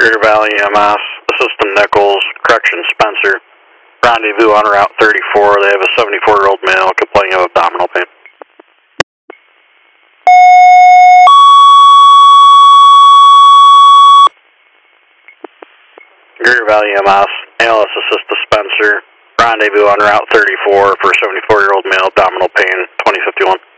Greater Valley EMS, System Nichols, Correction Spencer. Rendezvous on Route 34. They have a 74-year-old male complaining of abdominal pain. Greater Valley EMS, ALS Assist to Spencer. Rendezvous on Route 34 for a 74-year-old male, abdominal pain, 2051.